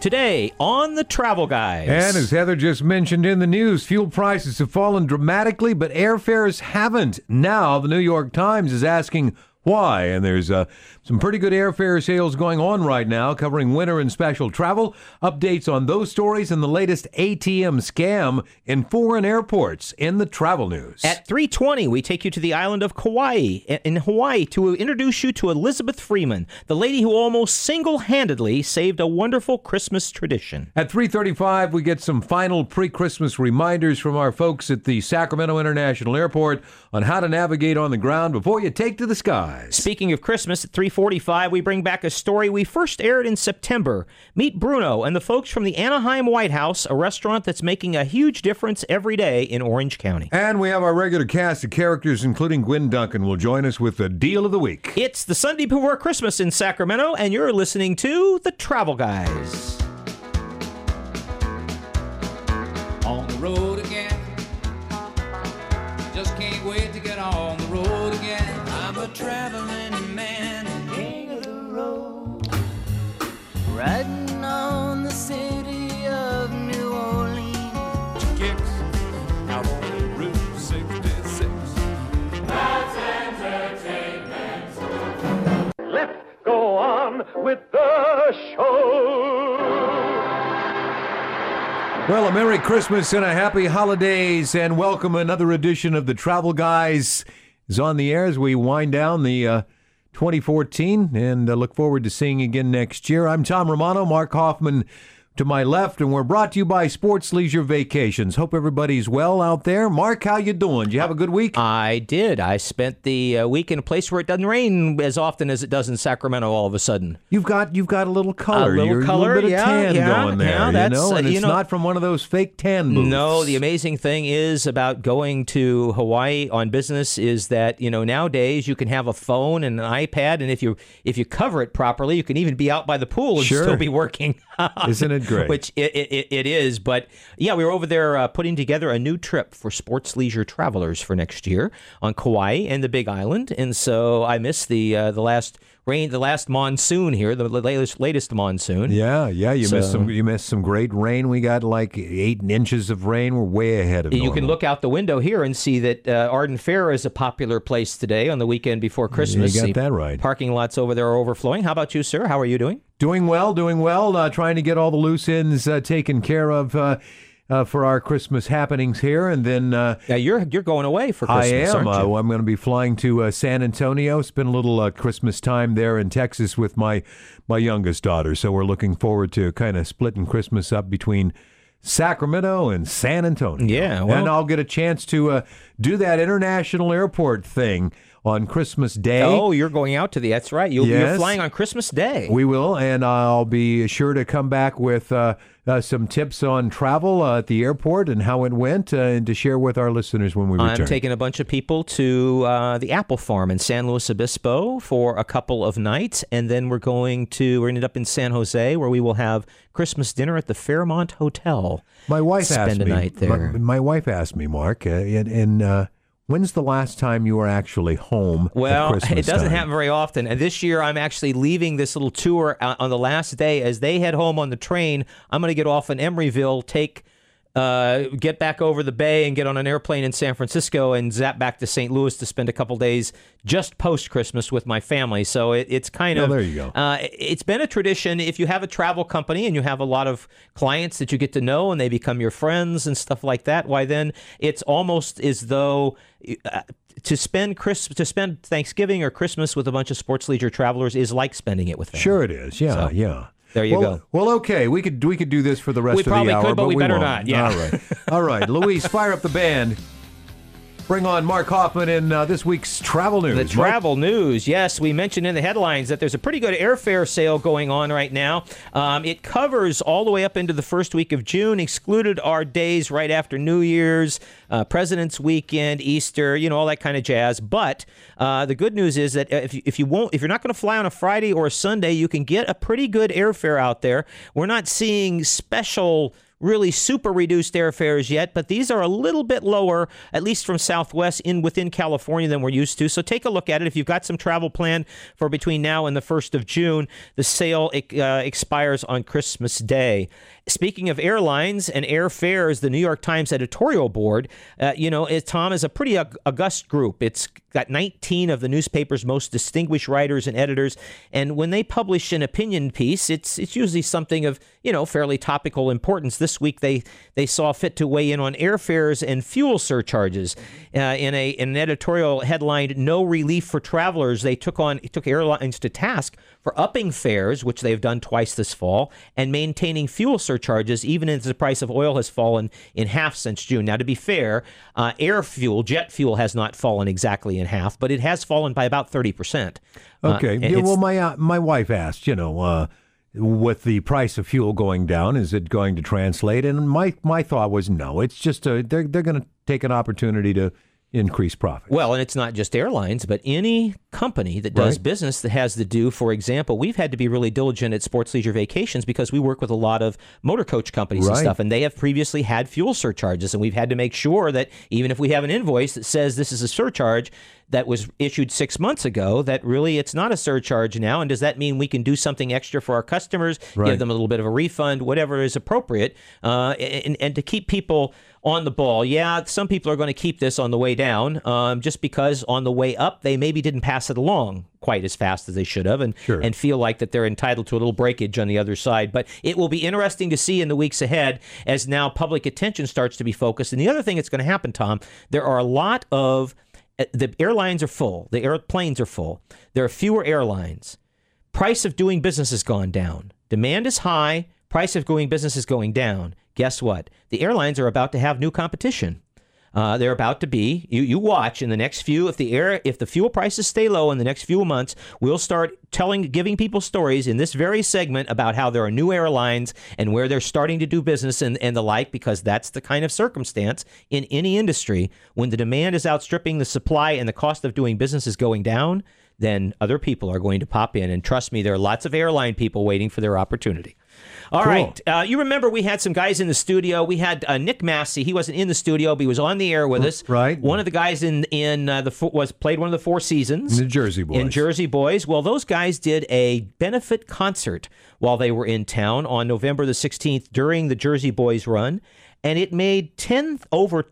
Today on the Travel Guys. And as Heather just mentioned in the news, fuel prices have fallen dramatically, but airfares haven't. Now, the New York Times is asking why, and there's some pretty good airfare sales going on right now, covering winter and special travel. Updates on those stories and the latest ATM scam in foreign airports in the travel news. At 3:20, we take you to the island of Kauai in Hawaii to introduce you to Elizabeth Freeman, the lady who almost single-handedly saved a wonderful Christmas tradition. At 3:35, we get some final pre-Christmas reminders from our folks at the Sacramento International Airport on how to navigate on the ground before you take to the skies. Speaking of Christmas, at 3:45, we bring back a story we first aired in September. Meet Bruno and the folks from the Anaheim White House, a restaurant that's making a huge difference every day in Orange County. And we have our regular cast of characters, including Gwen Duncan, will join us with the Deal of the Week. It's the Sunday before Christmas in Sacramento, and you're listening to The Travel Guys. On the road again. Just can't wait to get on the road again. I'm a traveling man, king of the road. Riding on the city of New Orleans. Kicks out on Route 66. That's entertainment. Let's go on with the show. Well, a Merry Christmas and a Happy Holidays, and welcome another edition of the Travel Guys is on the air as we wind down the 2014 and look forward to seeing you again next year. I'm Tom Romano, Mark Hoffman to my left, and we're brought to you by Sports Leisure Vacations. Hope everybody's well out there. Mark, how you doing? Did you have a good week? I did. I spent the week in a place where it doesn't rain as often as it does in Sacramento all of a sudden. You've got a little color. A little color, a little bit of tan going there, and it's you know, not from one of those fake tan booths. No, the amazing thing is about going to Hawaii on business is that, nowadays you can have a phone and an iPad, and if you cover it properly, you can even be out by the pool and still be working. Isn't it great? Which it is. But yeah, we were over there putting together a new trip for sports leisure travelers for next year on Kauai and the Big Island. And so I missed the last rain, the last monsoon here, the latest monsoon. Yeah. You missed some great rain. We got like 8 inches of rain. We're way ahead of normal. You can look out the window here and see that Arden Fair is a popular place today on the weekend before Christmas. You got that right. Parking lots over there are overflowing. How about you, sir? How are you doing? Doing well. Trying to get all the loose ends taken care of for our Christmas happenings here, and then you're going away for Christmas. I am. Aren't you? I'm going to be flying to San Antonio. Spend a little Christmas time there in Texas with my youngest daughter. So we're looking forward to kind of splitting Christmas up between Sacramento and San Antonio. Yeah, well, and I'll get a chance to do that international airport thing on Christmas Day. Oh, you're going out to that's right. You're flying on Christmas Day. We will, and I'll be sure to come back with some tips on travel at the airport and how it went, and to share with our listeners when we return. I'm taking a bunch of people to the Apple Farm in San Luis Obispo for a couple of nights, and then we're ended up in San Jose, where we will have Christmas dinner at the Fairmont Hotel. My wife asked me. Spend a night there. My wife asked me, Mark, when's the last time you were actually home at Christmas it doesn't time? happen very often. And this year, I'm actually leaving this little tour on the last day. As they head home on the train, I'm going to get off in Emeryville, get back over the bay and get on an airplane in San Francisco and zap back to St. Louis to spend a couple days just post-Christmas with my family. So it's kind of... there you go. It's been a tradition. If you have a travel company and you have a lot of clients that you get to know and they become your friends and stuff like that, why then it's almost as though... To spend Thanksgiving or Christmas with a bunch of sports leisure travelers is like spending it with them. Sure it is. Yeah, yeah. There you go. Well, okay. We could do this for the rest of the hour. We probably could, but we better won't. not. Yeah. All right. All right. Luis, fire up the band. Bring on Mark Hoffman in this week's travel news. The travel news, yes. We mentioned in the headlines that there's a pretty good airfare sale going on right now. It covers all the way up into the first week of June, excluded our days right after New Year's, President's Weekend, Easter, all that kind of jazz. But the good news is that if you're not going to fly on a Friday or a Sunday, you can get a pretty good airfare out there. We're not seeing special really super reduced airfares yet, but these are a little bit lower, at least from Southwest within California than we're used to. So take a look at it. If you've got some travel planned for between now and the 1st of June, the sale expires on Christmas Day. Speaking of airlines and airfares, the New York Times editorial board, Tom, is a pretty august group. It's got 19 of the newspaper's most distinguished writers and editors, and when they publish an opinion piece, it's usually something of fairly topical importance. This week they saw fit to weigh in on airfares and fuel surcharges. In an editorial headlined "No Relief for Travelers," they took airlines to task for upping fares, which they've done twice this fall, and maintaining fuel surcharges even as the price of oil has fallen in half since June. Now, to be fair, jet fuel has not fallen exactly in half, but it has fallen by about 30%. Okay. My wife asked, with the price of fuel going down, is it going to translate? And my thought was no. It's just they're going to take an opportunity to increase profits. Well, and it's not just airlines, but any company that does business that has to do, for example, we've had to be really diligent at Sports Leisure Vacations because we work with a lot of motor coach companies and stuff, and they have previously had fuel surcharges, and we've had to make sure that even if we have an invoice that says this is a surcharge that was issued 6 months ago, that really it's not a surcharge now. And does that mean we can do something extra for our customers, give them a little bit of a refund, whatever is appropriate, and to keep people on the ball? Yeah, some people are going to keep this on the way down just because on the way up, they maybe didn't pass it along quite as fast as they should have and feel like that they're entitled to a little breakage on the other side. But it will be interesting to see in the weeks ahead as now public attention starts to be focused. And the other thing that's going to happen, Tom, there are a lot of the airlines are full. The airplanes are full. There are fewer airlines. Price of doing business has gone down. Demand is high. Price of doing business is going down. Guess what? The airlines are about to have new competition. They're about to be. You watch in the next few. If the fuel prices stay low in the next few months, we'll start giving people stories in this very segment about how there are new airlines and where they're starting to do business and the like, because that's the kind of circumstance in any industry when the demand is outstripping the supply and the cost of doing business is going down. Then other people are going to pop in, and trust me, there are lots of airline people waiting for their opportunity. All right. You remember we had some guys in the studio. We had Nick Massey. He wasn't in the studio, but he was on the air with us. Right. One of the guys played one of the Four Seasons. The Jersey Boys. In Jersey Boys. Well, those guys did a benefit concert while they were in town on November the 16th during the Jersey Boys run. And it made over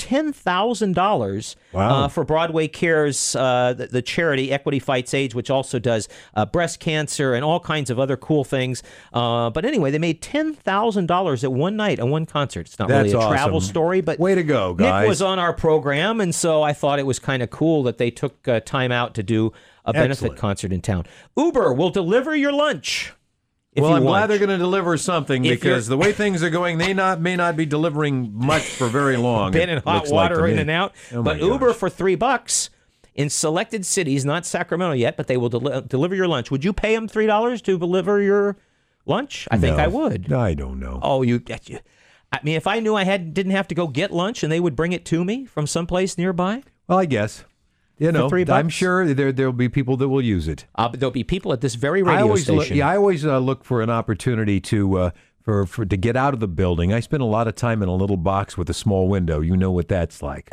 $10,000 for Broadway Cares, the charity Equity Fights AIDS, which also does breast cancer and all kinds of other cool things. But anyway, they made $10,000 at one night on one concert. It's not really a travel story, but way to go, guys! Nick was on our program, and so I thought it was kind of cool that they took time out to do a benefit concert in town. Uber will deliver your lunch. I'm glad they're going to deliver something because the way things are going, they may not be delivering much for very long. Been in hot water in and out. But Uber for $3 in selected cities, not Sacramento yet, but they will deliver your lunch. Would you pay them $3 to deliver your lunch? I think I would. I don't know. Oh, I mean, if I knew I didn't have to go get lunch and they would bring it to me from someplace nearby. Well, I guess. I'm sure there'll be people that will use it. There'll be people at this very radio station. I always look for an opportunity to get out of the building. I spend a lot of time in a little box with a small window. You know what that's like.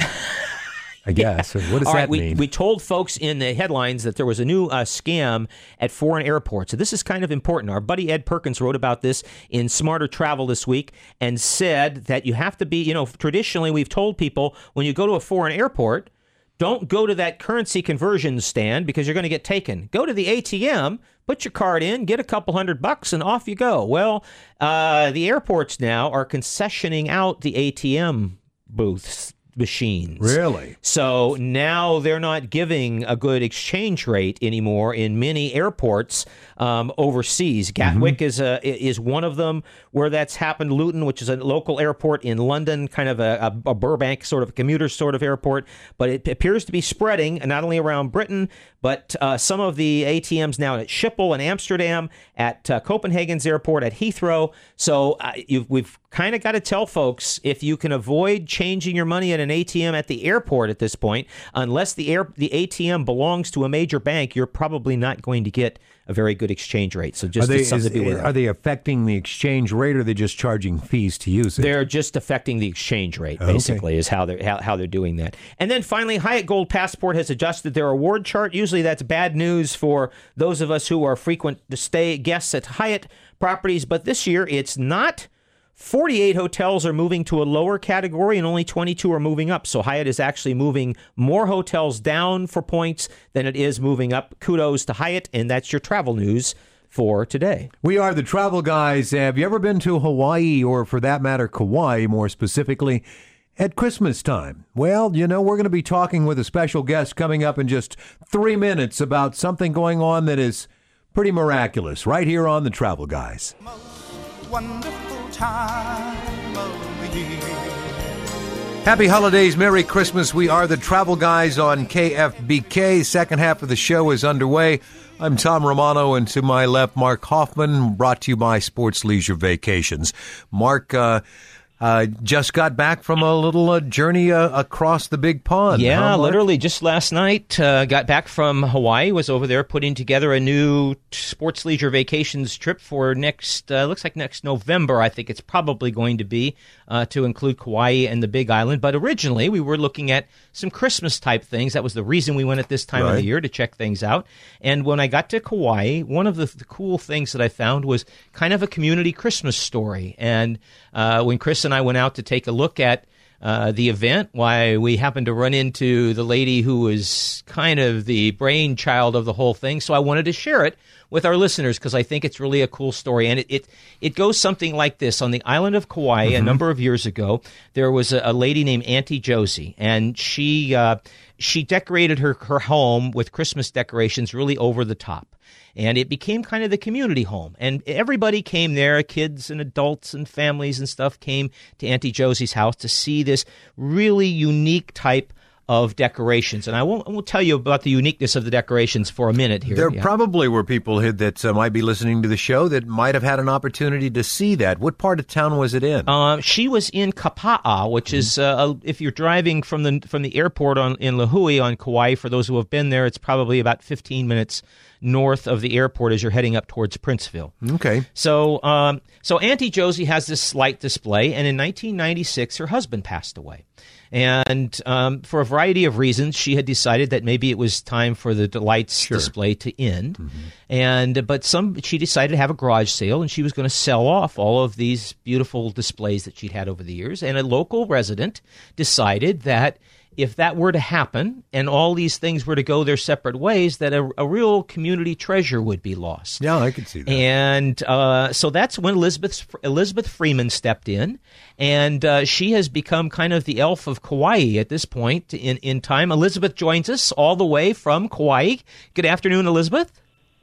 I guess. What does that mean? We told folks in the headlines that there was a new scam at foreign airports. So this is kind of important. Our buddy Ed Perkins wrote about this in Smarter Travel this week and said that you have to be, traditionally we've told people when you go to a foreign airport, don't go to that currency conversion stand because you're going to get taken. Go to the ATM, put your card in, get a couple $100, and off you go. Well, the airports now are concessioning out the ATM booths. Machines. Really? So now they're not giving a good exchange rate anymore in many airports overseas. Gatwick is one of them where that's happened. Luton, which is a local airport in London, kind of a Burbank sort of a commuter sort of airport. But it appears to be spreading not only around Britain, but some of the ATMs now at Schiphol and Amsterdam, at Copenhagen's airport, at Heathrow. So we've kind of got to tell folks, if you can avoid changing your money at an an ATM at the airport at this point. Unless the ATM belongs to a major bank, you're probably not going to get a very good exchange rate. So just something to be aware of. Are they affecting the exchange rate, or are they just charging fees to use it? They're just affecting the exchange rate, basically, is how they're doing that. And then finally, Hyatt Gold Passport has adjusted their award chart. Usually that's bad news for those of us who are frequent stay guests at Hyatt properties, but this year it's not. 48 hotels are moving to a lower category and only 22 are moving up. So Hyatt is actually moving more hotels down for points than it is moving up. Kudos to Hyatt, and that's your travel news for today. We are the Travel Guys. Have you ever been to Hawaii, or for that matter, Kauai more specifically, at Christmas time? Well, we're going to be talking with a special guest coming up in just 3 minutes about something going on that is pretty miraculous right here on the Travel Guys. Most wonderful time of the year. Happy holidays, Merry Christmas. We are the Travel Guys on KFBK. Second half of the show is underway. I'm Tom Romano, and to my left, Mark Hoffman, brought to you by Sports Leisure Vacations. Mark just got back from a little journey across the big pond. Yeah, literally just last night. Got back from Hawaii, was over there putting together a new Sports Leisure Vacations trip for looks like next November, I think it's probably going to be, to include Kauai and the Big Island. But originally, we were looking at some Christmas-type things. That was the reason we went at this time of the year, to check things out. And when I got to Kauai, one of the cool things that I found was kind of a community Christmas story. And when Chris and I went out to take a look at the event, we happened to run into the lady who was kind of the brainchild of the whole thing. So I wanted to share it with our listeners because I think it's really a cool story. And it goes something like this. On the island of Kauai, a number of years ago, there was a lady named Auntie Josie, and she decorated her home with Christmas decorations really over the top. And it became kind of the community home. And everybody came there, kids and adults and families and stuff came to Auntie Josie's house to see this really unique type of decorations. And I won't tell you about the uniqueness of the decorations for a minute here. There probably were people that might be listening to the show that might have had an opportunity to see that. What part of town was it in? She was in Kapa'a, which is if you're driving from the airport in Lihue on Kauai, for those who have been there, it's probably about 15 minutes north of the airport as you're heading up towards Princeville. Okay. So Auntie Josie has this slight display, and in 1996, her husband passed away. And for a variety of reasons, she had decided that maybe it was time for the Delights display to end. But she decided to have a garage sale, and she was going to sell off all of these beautiful displays that she'd had over the years. And a local resident decided that if that were to happen and all these things were to go their separate ways, that a real community treasure would be lost. Yeah, I could see that. And so that's when Elizabeth Freeman stepped in, and she has become kind of the elf of Kauai at this point in time. Elizabeth joins us all the way from Kauai. Good afternoon, Elizabeth.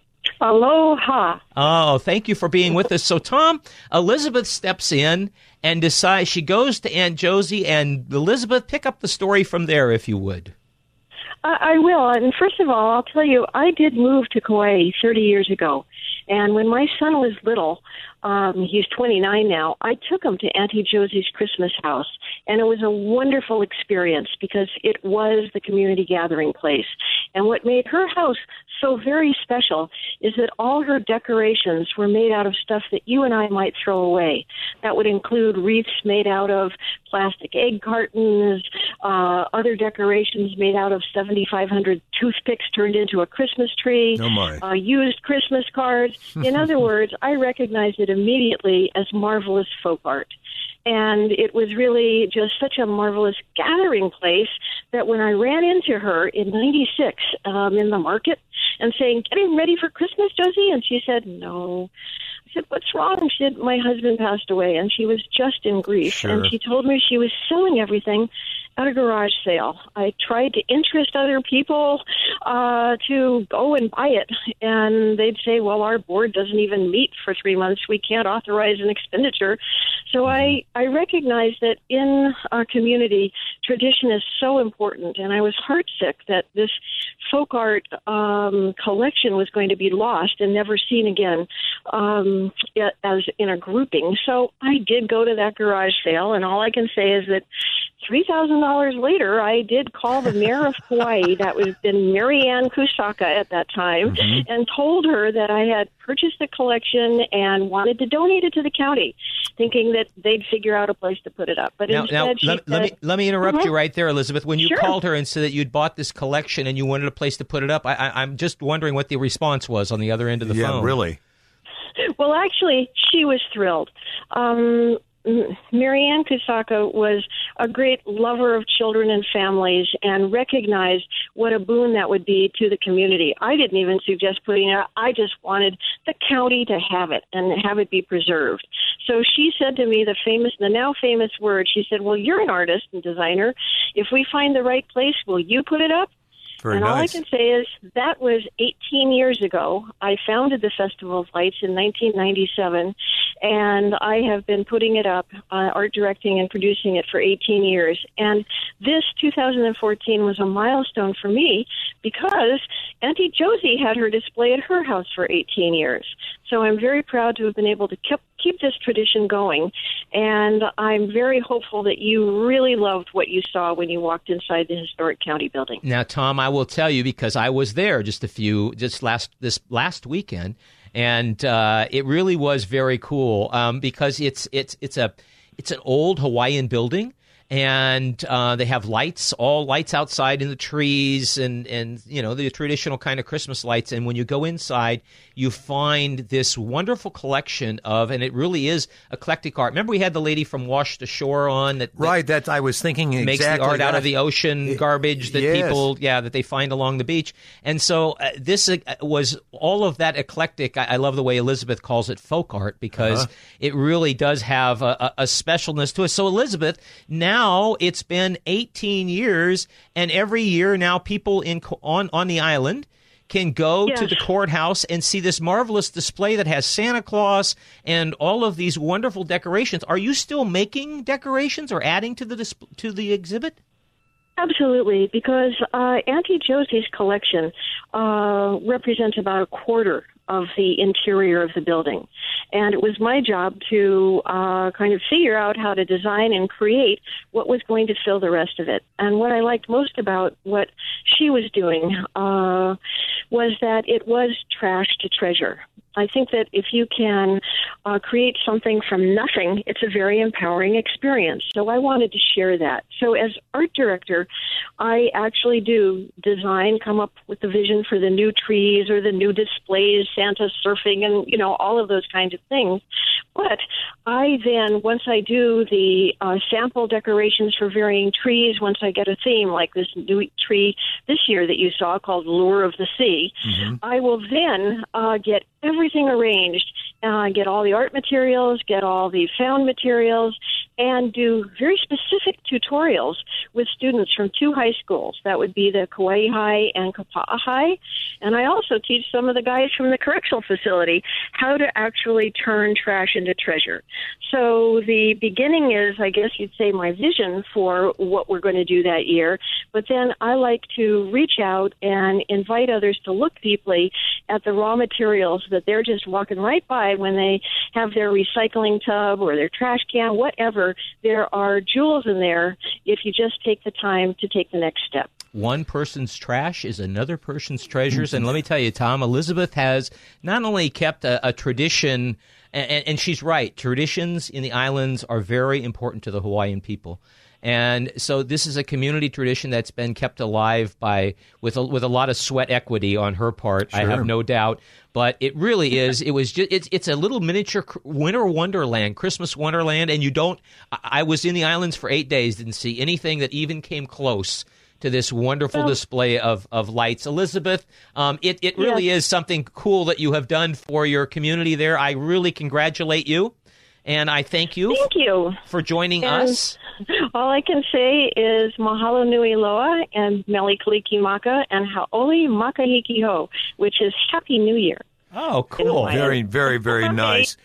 Aloha. Oh, thank you for being with us. So, Tom, Elizabeth steps in and decides she goes to Aunt Josie, and Elizabeth, pick up the story from there, if you would. I will. And first of all, I'll tell you, I did move to Kauai 30 years ago. And when my son was little, he's 29 now, I took him to Auntie Josie's Christmas house. And it was a wonderful experience because it was the community gathering place. And what made her house so very special is that all her decorations were made out of stuff that you and I might throw away. That would include wreaths made out of plastic egg cartons, other decorations made out of 7,500 toothpicks turned into a Christmas tree, used Christmas cards. In other words, I recognized it immediately as marvelous folk art. And it was really just such a marvelous gathering place that when I ran into her in 96 in the market and saying, "Getting ready for Christmas, Josie?" And she said, "No." I said, "What's wrong?" She said, "My husband passed away." And she was just in grief. Sure. And she told me she was selling everything at a garage sale. I tried to interest other people to go and buy it. And they'd say, "Well, our board doesn't even meet for 3 months. We can't authorize an expenditure." So I recognize that in our community, tradition is so important. And I was heartsick that this folk art collection was going to be lost and never seen again as in a grouping. So I did go to that garage sale, and all I can say is that $3,000 later, I did call the mayor of Hawaii, that was been Mary Ann Kusaka at that time, and told her that I had purchased the collection and wanted to donate it to the county, thinking that they'd figure out a place to put it up. But instead, she said, let me interrupt you right there, Elizabeth. When you Sure. called her and said that you'd bought this collection and you wanted a place to put it up, I'm just wondering what the response was on the other end of the phone. Yeah, really. Well, actually, she was thrilled. Mary Ann Kusaka was a great lover of children and families and recognized what a boon that would be to the community. I didn't even suggest putting it up. I just wanted the county to have it and have it be preserved. So she said to me the now famous word, she said, well, you're an artist and designer. If we find the right place, will you put it up? Very and all I nice. can say is that was 18 years ago. I founded the Festival of Lights in 1997, and I have been putting it up, art directing and producing it for 18 years. And this 2014 was a milestone for me because Auntie Josie had her display at her house for 18 years. So I'm very proud to have been able to keep this tradition going, and I'm very hopeful that you really loved what you saw when you walked inside the historic county building. Now, Tom, I will tell you because I was there this last weekend, and it really was very cool because it's an old Hawaiian building. And they have all lights outside in the trees and the traditional kind of Christmas lights. And when you go inside, you find this wonderful collection of, and it really is eclectic art. Remember we had the lady from Wash the Shore on that I was thinking exactly makes the art that. out of the ocean garbage that people, that they find along the beach. And so this was all of that eclectic. I love the way Elizabeth calls it folk art because it really does have a specialness to it. So Elizabeth, now it's been 18 years, and every year now people on the island can go to the courthouse and see this marvelous display that has Santa Claus and all of these wonderful decorations. Are you still making decorations or adding to the exhibit? Absolutely, because Auntie Josie's collection represents about a quarter of the interior of the building. And it was my job to kind of figure out how to design and create what was going to fill the rest of it. And what I liked most about what she was doing was that it was trash to treasure. I think that if you can create something from nothing, it's a very empowering experience. So I wanted to share that. So as art director, I actually do design, come up with the vision for the new trees or the new displays, Santa surfing, and, all of those kinds of things. But I then, once I do the sample decorations for varying trees, once I get a theme like this new tree this year that you saw called Lure of the Sea, I will then get everything arranged, get all the art materials, get all the found materials, and do very specific tutorials with students from two high schools. That would be the Kauai High and Kapa'a High. And I also teach some of the guys from the correctional facility how to actually turn trash into treasure. So the beginning is, I guess you'd say, my vision for what we're going to do that year. But then I like to reach out and invite others to look deeply at the raw materials that they're just walking right by when they have their recycling tub or their trash can, whatever. There are jewels in there if you just take the time to take the next step. One person's trash is another person's treasures. And let me tell you, Tom, Elizabeth has not only kept a tradition, and she's right, traditions in the islands are very important to the Hawaiian people. And so this is a community tradition that's been kept alive with a lot of sweat equity on her part. Sure. I have no doubt. But it really is. It's a little miniature winter wonderland, Christmas wonderland. And I was in the islands for 8 days, didn't see anything that even came close to this wonderful display of lights. Elizabeth, it really is something cool that you have done for your community there. I really congratulate you. And I thank you for joining us. All I can say is mahalo nui loa and mele kaliki maka and haoli makahiki ho, which is Happy New Year. Oh, cool. Very, very, very nice.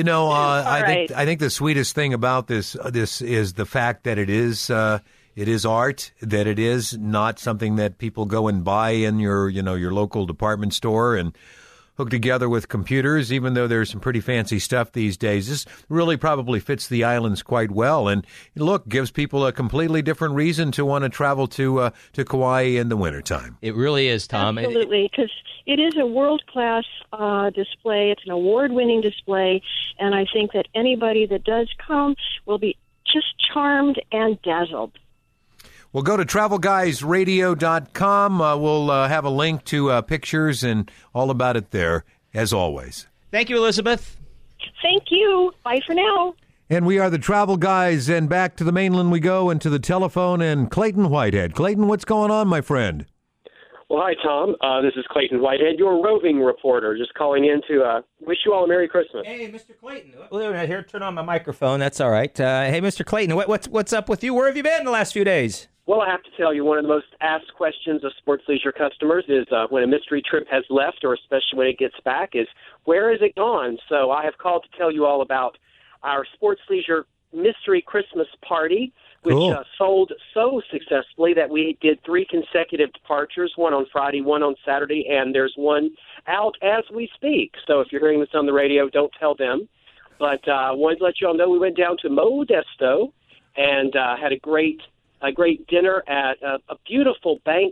I think the sweetest thing about this is the fact that it is art, that it is not something that people go and buy in your local department store. And hooked together with computers, even though there's some pretty fancy stuff these days. This really probably fits the islands quite well. And look, gives people a completely different reason to want to travel to Kauai in the wintertime. It really is, Tom. Absolutely, because it is a world-class display. It's an award-winning display, and I think that anybody that does come will be just charmed and dazzled. Well, go to travelguysradio.com. We'll have a link to pictures and all about it there, as always. Thank you, Elizabeth. Thank you. Bye for now. And we are the Travel Guys, and back to the mainland we go, and to the telephone, and Clayton Whitehead. Clayton, what's going on, my friend? Well, hi, Tom. This is Clayton Whitehead, your roving reporter, just calling in to wish you all a Merry Christmas. Hey, Mr. Clayton. Here, turn on my microphone. That's all right. Hey, Mr. Clayton, what's up with you? Where have you been the last few days? Well, I have to tell you, one of the most asked questions of sports leisure customers is when a mystery trip has left, or especially when it gets back, is where is it gone? So I have called to tell you all about our sports leisure mystery Christmas party, which sold so successfully that we did 3 consecutive departures, one on Friday, one on Saturday, and there's one out as we speak. So if you're hearing this on the radio, don't tell them. But I wanted to let you all know we went down to Modesto and had a great dinner at a beautiful bank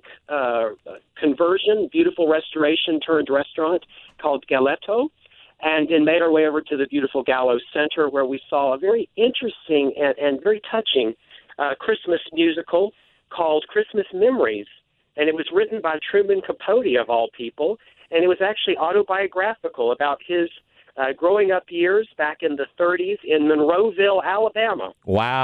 conversion, beautiful restoration turned restaurant called Galetto, and then made our way over to the beautiful Gallo Center, where we saw a very interesting and very touching Christmas musical called Christmas Memories. And it was written by Truman Capote, of all people, and it was actually autobiographical about his growing up years back in the 30s in Monroeville, Alabama.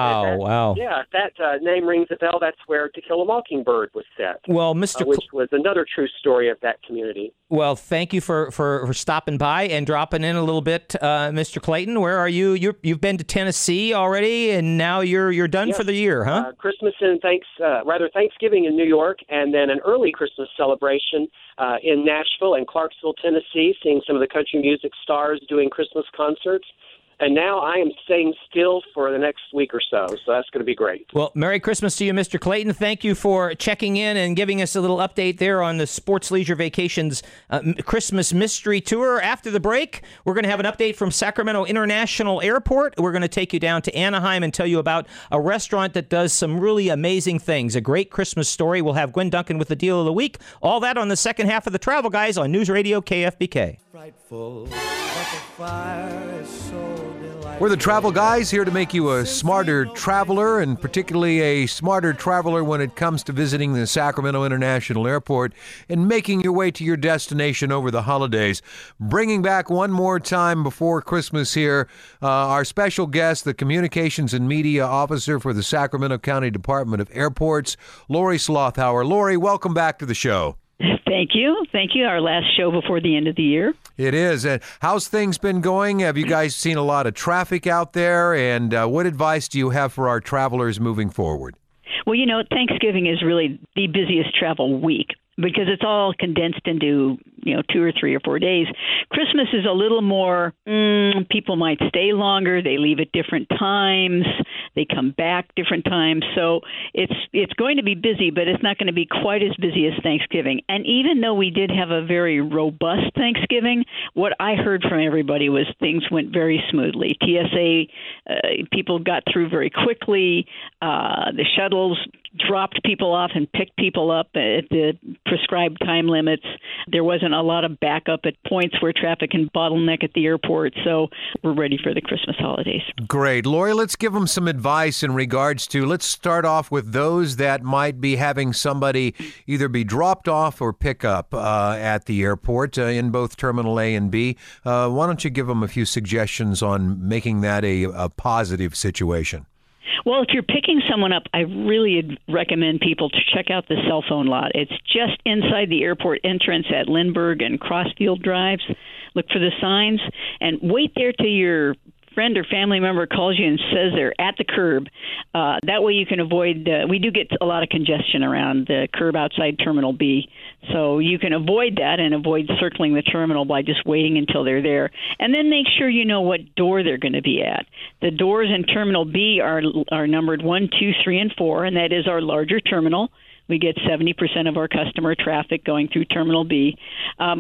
Wow. Yeah, if that name rings a bell, that's where To Kill a Mockingbird was set. Well, which was another true story of that community. Well, thank you for stopping by and dropping in a little bit, Mr. Clayton. Where are you? You've been to Tennessee already, and now you're done for the year, huh? Christmas and Thanksgiving in New York, and then an early Christmas celebration in Nashville and Clarksville, Tennessee, seeing some of the country music stars doing Christmas concerts. And now I am staying still for the next week or so that's going to be great. Well, Merry Christmas to you, Mr. Clayton. Thank you for checking in and giving us a little update there on the Sports Leisure Vacations Christmas Mystery Tour. After the break, we're going to have an update from Sacramento International Airport. We're going to take you down to Anaheim and tell you about a restaurant that does some really amazing things. A great Christmas story. We'll have Gwen Duncan with the Deal of the Week. All that on the second half of the Travel Guys on News Radio KFBK. Frightful, but the fire is so delightful. We're the Travel Guys, here to make you a smarter traveler, and particularly a smarter traveler when it comes to visiting the Sacramento International Airport and making your way to your destination over the holidays. Bringing back one more time before Christmas here, our special guest, the Communications and Media Officer for the Sacramento County Department of Airports, Lori Slothauer. Lori, welcome back to the show. Thank you. Our last show before the end of the year. It is. How's things been going? Have you guys seen a lot of traffic out there? And what advice do you have for our travelers moving forward? Well, Thanksgiving is really the busiest travel week because it's all condensed into, 2 or 3 or 4 days. Christmas is a little more, people might stay longer. They leave at different times. They come back different times. So it's going to be busy, but it's not going to be quite as busy as Thanksgiving. And even though we did have a very robust Thanksgiving, what I heard from everybody was things went very smoothly. TSA, people got through very quickly. The shuttles dropped people off and picked people up at the prescribed time limits. There wasn't a lot of backup at points where traffic can bottleneck at the airport, so we're ready for the Christmas holidays. Great. Lori, let's give them some advice in regards to, let's start off with those that might be having somebody either be dropped off or pick up at the airport in both Terminal A and B. Why don't you give them a few suggestions on making that a positive situation? Well, if you're picking someone up, I really recommend people to check out the cell phone lot. It's just inside the airport entrance at Lindbergh and Crossfield Drives. Look for the signs and wait there till your friend or family member calls you and says they're at the curb. That way you can avoid, we do get a lot of congestion around the curb outside Terminal B. So you can avoid that and avoid circling the terminal by just waiting until they're there. And then make sure you know what door they're going to be at. The doors in Terminal B are numbered 1, 2, 3, and 4, and that is our larger terminal. We get 70% of our customer traffic going through Terminal B.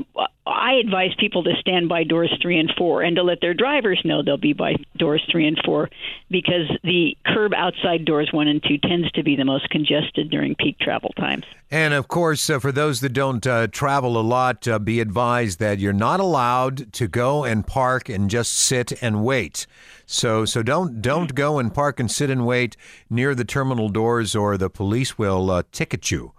I advise people to stand by doors 3 and 4 and to let their drivers know they'll be by doors 3 and 4 because the curb outside doors 1 and 2 tends to be the most congested during peak travel times. And, of course, for those that don't travel a lot, be advised that you're not allowed to go and park and just sit and wait. So don't go and park and sit and wait near the terminal doors or the police will ticket you.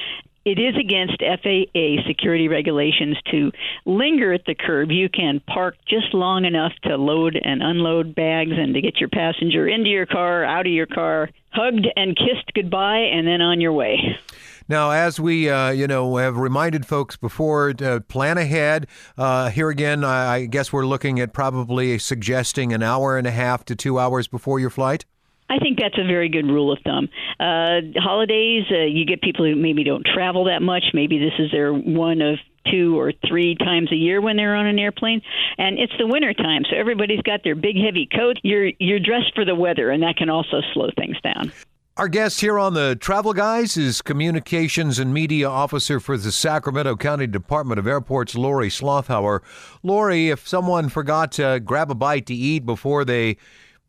It is against FAA security regulations to linger at the curb. You can park just long enough to load and unload bags and to get your passenger into your car, out of your car, hugged and kissed goodbye, and then on your way. Now, as we, have reminded folks before, plan ahead. Here again, I guess we're looking at probably suggesting an hour and a half to 2 hours before your flight. I think that's a very good rule of thumb. Holidays, you get people who maybe don't travel that much. Maybe this is their 1 of 2 or 3 times a year when they're on an airplane, and it's the winter time, so everybody's got their big heavy coat. You're dressed for the weather, and that can also slow things down. Our guest here on the Travel Guys is Communications and Media Officer for the Sacramento County Department of Airports, Lori Slothauer. Lori, if someone forgot to grab a bite to eat before they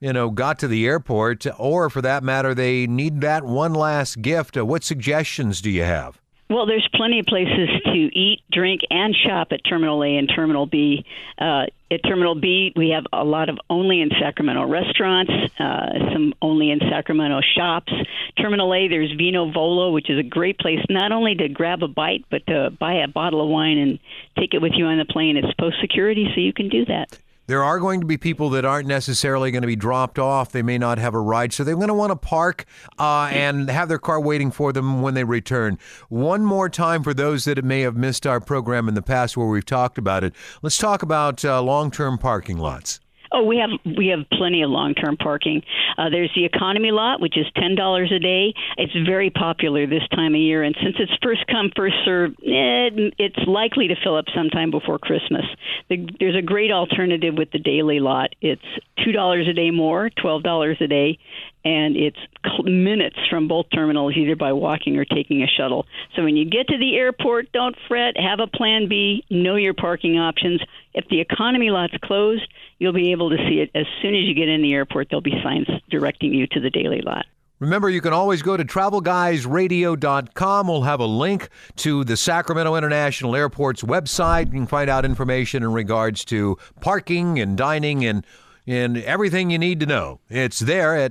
got to the airport, or for that matter, they need that one last gift, what suggestions do you have? Well, there's plenty of places to eat, drink, and shop at Terminal A and Terminal B. At Terminal B, we have a lot of only in Sacramento restaurants, some only in Sacramento shops. Terminal A, there's Vino Volo, which is a great place not only to grab a bite, but to buy a bottle of wine and take it with you on the plane. It's post-security, so you can do that. There are going to be people that aren't necessarily going to be dropped off. They may not have a ride, so they're going to want to park and have their car waiting for them when they return. One more time for those that may have missed our program in the past where we've talked about it. Let's talk about long-term parking lots. Oh, we have plenty of long-term parking. There's the economy lot, which is $10 a day. It's very popular this time of year, and since it's first come, first served, it's likely to fill up sometime before Christmas. There's a great alternative with the daily lot. It's $2 a day more, $12 a day, and it's minutes from both terminals, either by walking or taking a shuttle. So when you get to the airport, don't fret, have a plan B, know your parking options. If the economy lot's closed, you'll be able to see it as soon as you get in the airport. There'll be signs directing you to the daily lot. Remember, you can always go to TravelGuysRadio.com. We'll have a link to the Sacramento International Airport's website. You can find out information in regards to parking and dining and everything you need to know. It's there at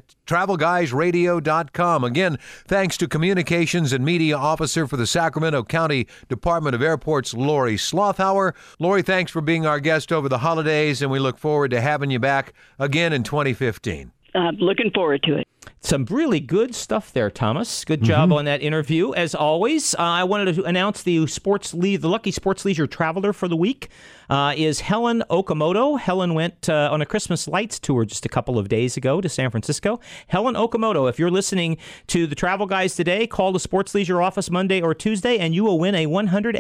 TravelGuysRadio.com. Again, thanks to Communications and Media Officer for the Sacramento County Department of Airports, Lori Slothauer. Lori, thanks for being our guest over the holidays, and we look forward to having you back again in 2015. Looking forward to it. Some really good stuff there, Thomas. Good job on that interview. As always, I wanted to announce the Lucky Sports Leisure Traveler for the week is Helen Okamoto. Helen went on a Christmas Lights tour just a couple of days ago to San Francisco. Helen Okamoto, if you're listening to the Travel Guys today, call the Sports Leisure office Monday or Tuesday, and you will win a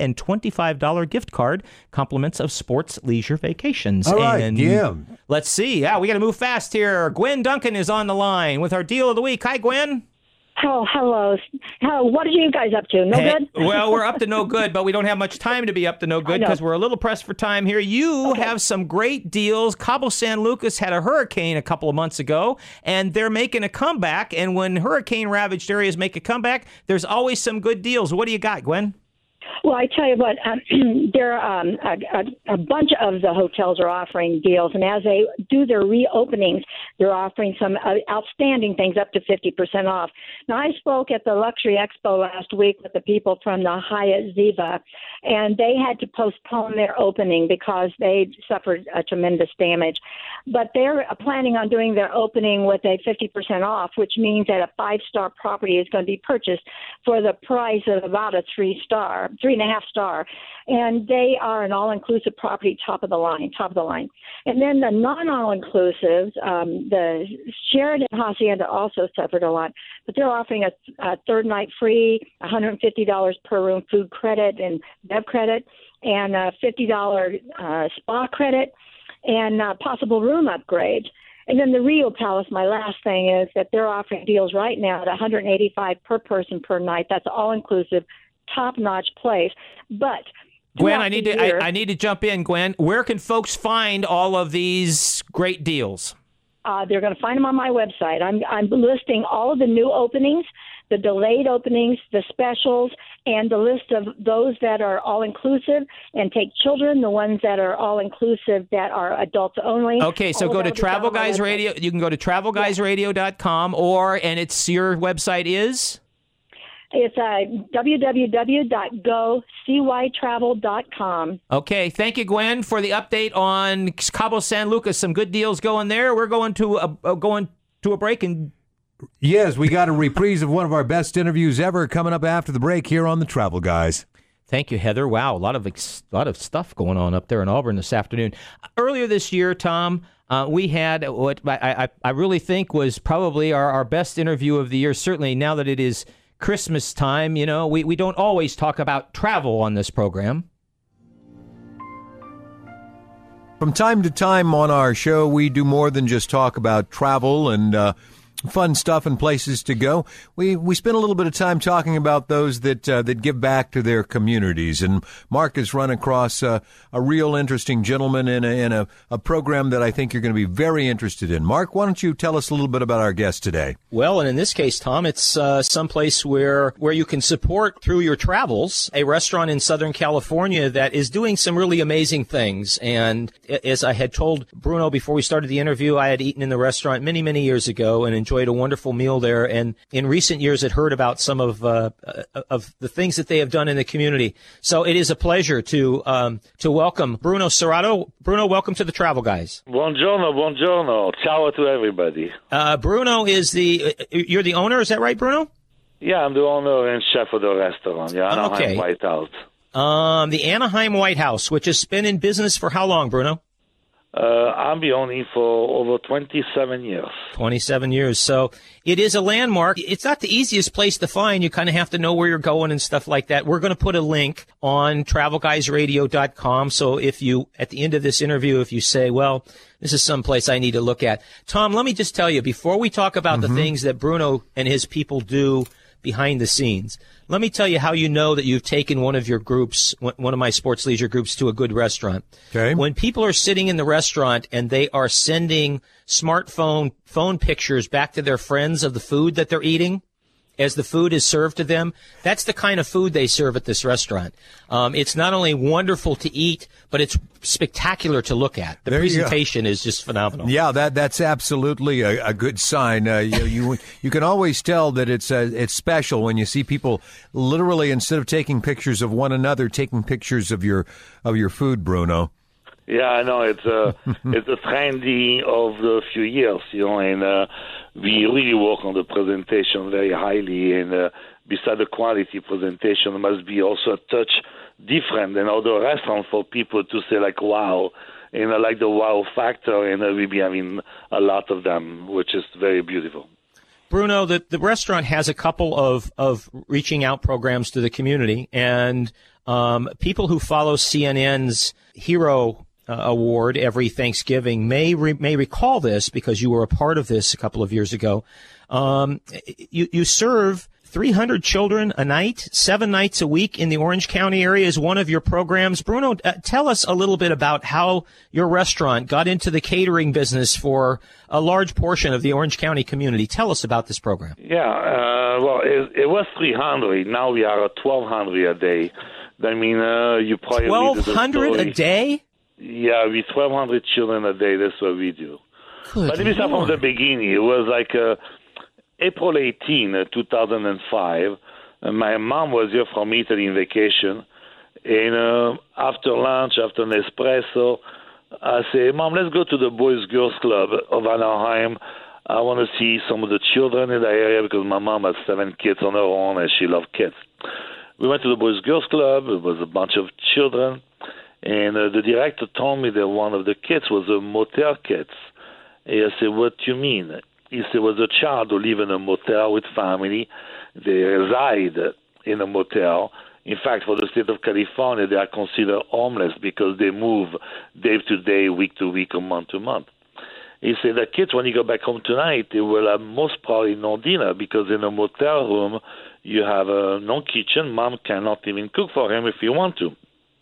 $125 gift card, compliments of Sports Leisure Vacations. All right, and yeah. Let's see. Yeah, we got to move fast here. Gwen Duncan is on the line with our deal of the week. Hi, Gwen. Oh, hello. What are you guys up to? No good? Well, we're up to no good, but we don't have much time to be up to no good because we're a little pressed for time here. You have some great deals. Cabo San Lucas had a hurricane a couple of months ago, and they're making a comeback. And when hurricane-ravaged areas make a comeback, there's always some good deals. What do you got, Gwen? Well, I tell you what, there are a bunch of the hotels are offering deals, and as they do their reopenings, they're offering some outstanding things up to 50% off. Now, I spoke at the Luxury Expo last week with the people from the Hyatt Ziva, and they had to postpone their opening because they suffered tremendous damage. But they're planning on doing their opening with a 50% off, which means that a 5-star property is going to be purchased for the price of about a 3.5 star, and they are an all-inclusive property, top of the line. And then the non-all-inclusives, the Sheraton Hacienda also suffered a lot, but they're offering a third night free, $150 per room food credit and bev credit, and a $50 spa credit, and possible room upgrades. And then the Rio Palace, my last thing is that they're offering deals right now at $185 per person per night. That's all-inclusive, top-notch place. But Gwen, I need to jump in. Gwen, where can folks find all of these great deals? They're going to find them on my website. I'm listing all of the new openings, the delayed openings, the specials, and the list of those that are all-inclusive, and take children, the ones that are all-inclusive that are adults only. Okay, so go to Travel Guys Radio. You can go to travelguysradio.com, and your website is? It's www.gocytravel.com. Okay, thank you, Gwen, for the update on Cabo San Lucas. Some good deals going there. We're going to a break and. Yes, we got a reprise of one of our best interviews ever coming up after the break here on the Travel Guys. Thank you, Heather. Wow, a lot of stuff going on up there in Auburn this afternoon. Earlier this year, Tom, we had what I really think was probably our best interview of the year. Certainly now that it is Christmas time, we don't always talk about travel on this program. From time to time on our show, we do more than just talk about travel and fun stuff and places to go. We spend a little bit of time talking about those that give back to their communities. And Mark has run across a real interesting gentleman in a program that I think you're going to be very interested in. Mark, why don't you tell us a little bit about our guest today? Well, and in this case, Tom, it's someplace where you can support through your travels a restaurant in Southern California that is doing some really amazing things. And as I had told Bruno before we started the interview, I had eaten in the restaurant many, many years ago and enjoyed a wonderful meal there, and in recent years had heard about some of the things that they have done in the community. So it is a pleasure to welcome Bruno Serrato. Bruno, welcome to the Travel Guys. Buongiorno. Ciao to everybody. Bruno is you're the owner, is that right, Bruno? Yeah, I'm the owner and chef of the restaurant. Yeah, Anaheim White House. The Anaheim White House, which has been in business for how long, Bruno? I'm the owner for over 27 years. 27 years. So it is a landmark. It's not the easiest place to find. You kind of have to know where you're going and stuff like that. We're going to put a link on travelguysradio.com. So if you, at the end of this interview, if you say, well, this is some place I need to look at. Tom, let me just tell you, before we talk about the things that Bruno and his people do behind the scenes, let me tell you how you know that you've taken one of your groups, one of my sports leisure groups, to a good restaurant. Okay. When people are sitting in the restaurant and they are sending phone pictures back to their friends of the food that they're eating as the food is served to them, that's the kind of food they serve at this restaurant. It's not only wonderful to eat, but it's spectacular to look at. The presentation is just phenomenal. Yeah, that's absolutely a good sign. You can always tell that it's special when you see people literally, instead of taking pictures of one another, taking pictures of your food, Bruno. Yeah, I know. It's a trendy of the few years, and we really work on the presentation very highly. And beside the quality, presentation must be also a touch different than other restaurants for people to say, like, wow, and I like the wow factor, and we'll be having a lot of them, which is very beautiful. Bruno, the restaurant has a couple of reaching out programs to the community, and people who follow CNN's Hero Award every Thanksgiving may recall this because you were a part of this a couple of years ago. You serve 300 children a night, 7 nights a week in the Orange County area is one of your programs. Bruno, tell us a little bit about how your restaurant got into the catering business for a large portion of the Orange County community. Tell us about this program. Yeah, well, it was 300. Now we are at 1,200 a day. I mean, you probably 1,200 a day? Yeah, with 1,200 children a day, that's what we do. Good but let me start from the beginning. It was like April 18, 2005. My mom was here from Italy in vacation. And after lunch, after an espresso, I say, Mom, let's go to the Boys Girls Club of Anaheim. I want to see some of the children in the area because my mom has 7 kids on her own and she loves kids. We went to the Boys Girls Club. It was a bunch of children. And the director told me that one of the kids was a motel kids. And I said, what do you mean? He said, it was a child who live in a motel with family. They reside in a motel. In fact, for the state of California, they are considered homeless because they move day to day, week to week, or month to month. He said, the kids, when you go back home tonight, they will have most probably no dinner because in a motel room, you have no kitchen. Mom cannot even cook for him if you want to.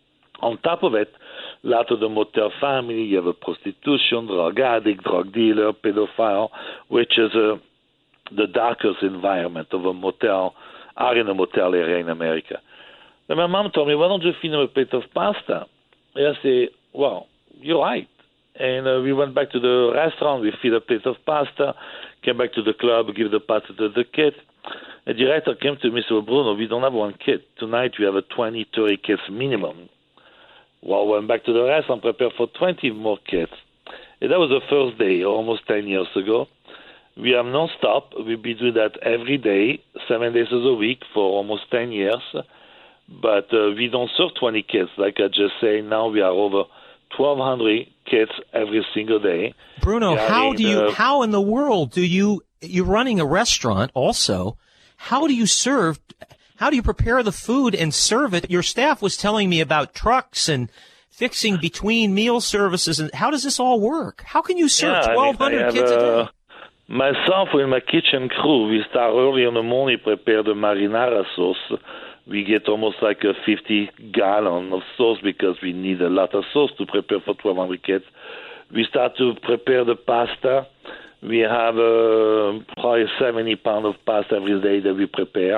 On top of it, a lot of the motel family, you have a prostitution, drug addict, drug dealer, pedophile, which is the darkest environment of a motel, are in a motel area in America. And my mom told me, why don't you feed them a plate of pasta? And I say, well, you're right. And we went back to the restaurant, we feed a plate of pasta, came back to the club, give the pasta to the kid. The director came to me and said, Bruno, we don't have one kid. Tonight we have a 20, 30 kids minimum. Well, went back to the restaurant, prepared for 20 more kids. And that was the first day, almost 10 years ago. We have non-stop. We've been doing that every day, 7 days a week for almost 10 years. But we don't serve 20 kids. Like I just said, now we are over 1,200 kids every single day. Bruno, how in the world you're running a restaurant also, how do you prepare the food and serve it? Your staff was telling me about trucks and fixing between meal services, and how does this all work? How can you serve 1,200 kids a day? Myself with my kitchen crew, we start early in the morning, prepare the marinara sauce. We get almost like a 50 gallon of sauce because we need a lot of sauce to prepare for 1,200 kids. We start to prepare the pasta. We have probably 70 pounds of pasta every day that we prepare.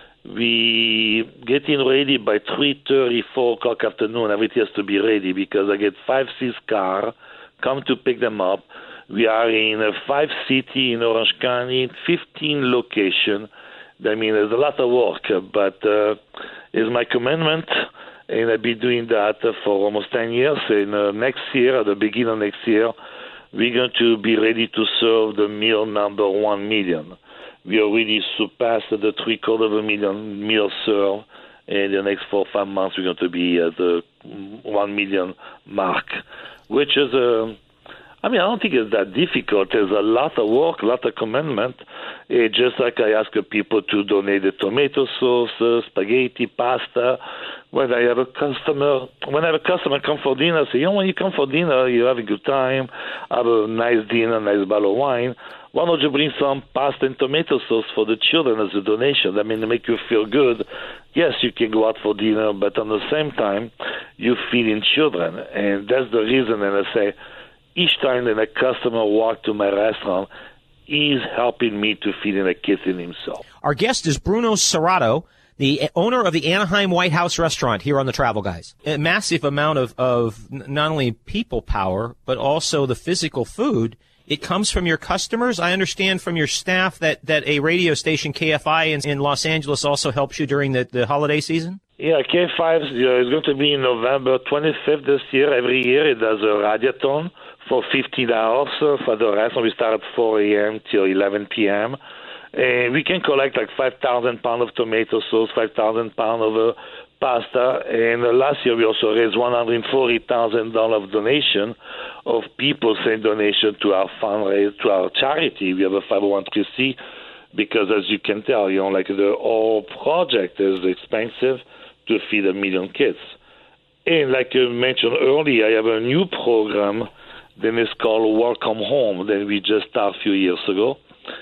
We get in ready by 3:30, 4 o'clock afternoon. Everything has to be ready because I get 5, 6 cars come to pick them up. We are in 5 cities in Orange County, 15 locations. I mean, there's a lot of work, but it's my commitment, and I've been doing that for almost 10 years. And next year, at the beginning of next year, we're going to be ready to serve the meal number 1 million. We already surpassed the 750,000 meals served. In the next 4 or 5 months, we're going to be at the 1 million mark, which is I don't think it's that difficult. There's a lot of work, a lot of commitment. Just like I ask people to donate the tomato sauce, spaghetti, pasta. When I have a customer come for dinner, I say, when you come for dinner, you have a good time, have a nice dinner, nice bottle of wine. Why don't you bring some pasta and tomato sauce for the children as a donation? To make you feel good. Yes, you can go out for dinner, but at the same time, you feed in children. And that's the reason, and I say, each time that a customer walks to my restaurant, he's helping me to feed in a kid in himself. Our guest is Bruno Serrato, the owner of the Anaheim White House restaurant here on the Travel Guys. A massive amount of not only people power, but also the physical food. It comes from your customers. I understand from your staff that a radio station, KFI, in Los Angeles also helps you during the holiday season? Yeah, KFI is going to be in November 25th this year. Every year it does a radiothon for $50 for the restaurant. We start at 4 a.m. till 11 p.m. And we can collect like 5,000 pounds of tomato sauce, 5,000 pounds of pasta. And last year we also raised $140,000 of donation of people send donation to our fundraiser, to our charity. We have a 501c because, as you can tell, the whole project is expensive to feed 1 million kids. And like you mentioned earlier, I have a new program that is called Welcome Home that we just started a few years ago.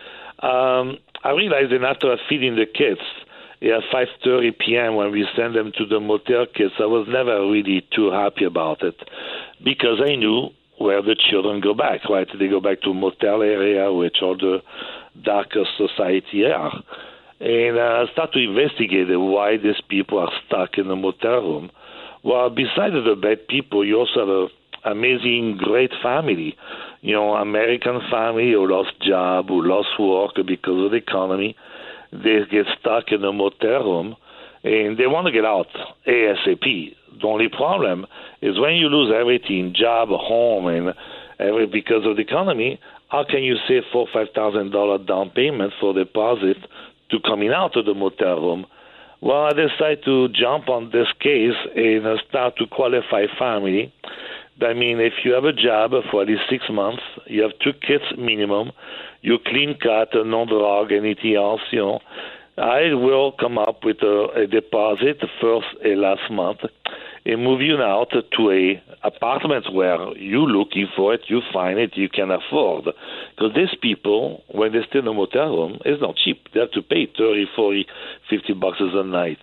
I realized that after feeding the kids at 5:30 p.m. when we send them to the motel kids, I was never really too happy about it because I knew where the children go back, right? They go back to motel area, which all the darker society are. And I started to investigate why these people are stuck in the motel room. Well, besides the bad people, you also have an amazing, great family. American family who lost job, who lost work because of the economy. They get stuck in a motel room, and they want to get out ASAP. The only problem is when you lose everything, job, home, and because of the economy, how can you save $4,000 or $5,000 down payment for deposit to coming out of the motel room? Well, I decided to jump on this case and start to qualify family. If you have a job for at least 6 months, you have 2 kids minimum, you clean cut, no drug, anything else, I will come up with a deposit first and last month and move you now to a apartment where you looking for it, you find it, you can afford. Because these people, when they stay in a motel room, it's not cheap. They have to pay $30, $40, $50 a night.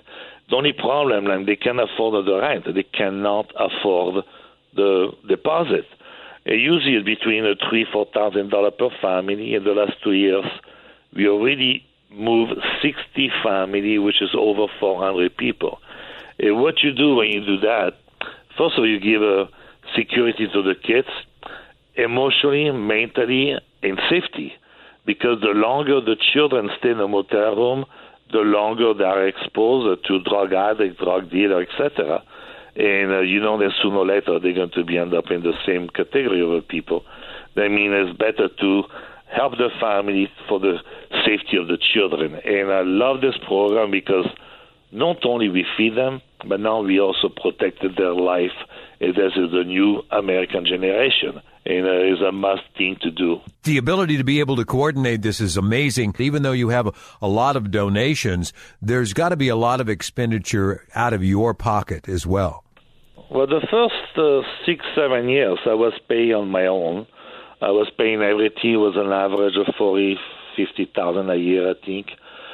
The only problem, like, they can afford the rent. They cannot afford the deposit. Usually it's between $3,000-$4,000 per family. In the last 2 years, we already moved 60 families, which is over 400 people. What you do when you do that, first of all, you give security to the kids, emotionally, mentally, and safety. Because the longer the children stay in a motel room, the longer they are exposed to drug addict, drug dealer, etc. And that sooner or later they're going to end up in the same category of people. I mean, it's better to help the family for the safety of the children. And I love this program because not only we feed them, but now we also protected their life. And this is the new American generation. And it is a must thing to do. The ability to be able to coordinate this is amazing. Even though you have a lot of donations, there's got to be a lot of expenditure out of your pocket as well. Well, the first 6-7 years, I was paying on my own. I was paying everything. It was an average of $40,000-$50,000 a year, I think.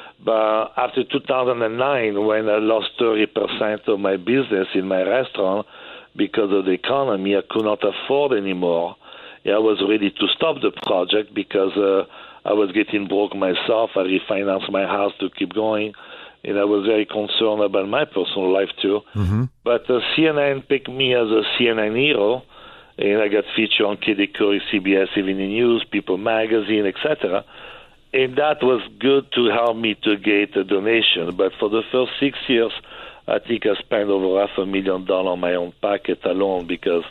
But after 2009, when I lost 30% of my business in my restaurant because of the economy, I could not afford anymore. I was ready to stop the project because I was getting broke myself. I refinanced my house to keep going. And I was very concerned about my personal life, too. Mm-hmm. But CNN picked me as a CNN hero, and I got featured on Katie Couric, CBS Evening News, People Magazine, etc. And that was good to help me to get a donation. But for the first 6 years, I think I spent over $500,000 on my own pocket alone because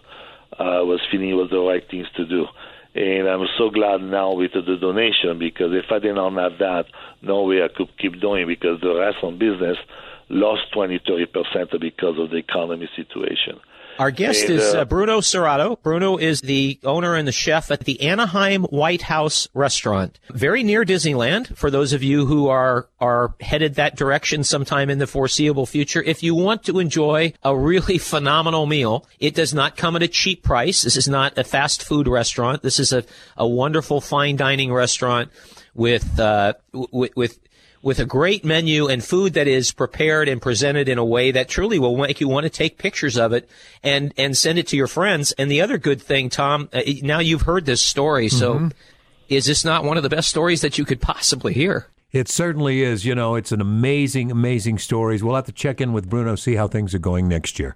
I was feeling it was the right things to do. And I'm so glad now with the donation because if I did not have that, no way I could keep doing because the restaurant business lost 20-30% because of the economy situation. Our guest is Bruno Serrato. Bruno is the owner and the chef at the Anaheim White House restaurant, very near Disneyland, for those of you who are headed that direction sometime in the foreseeable future. If you want to enjoy a really phenomenal meal, it does not come at a cheap price. This is not a fast food restaurant. This is a wonderful fine dining restaurant with a great menu and food that is prepared and presented in a way that truly will make you want to take pictures of it and send it to your friends. And the other good thing, Tom, now you've heard this story, so is this not one of the best stories that you could possibly hear? It certainly is. It's an amazing, amazing story. We'll have to check in with Bruno, see how things are going next year.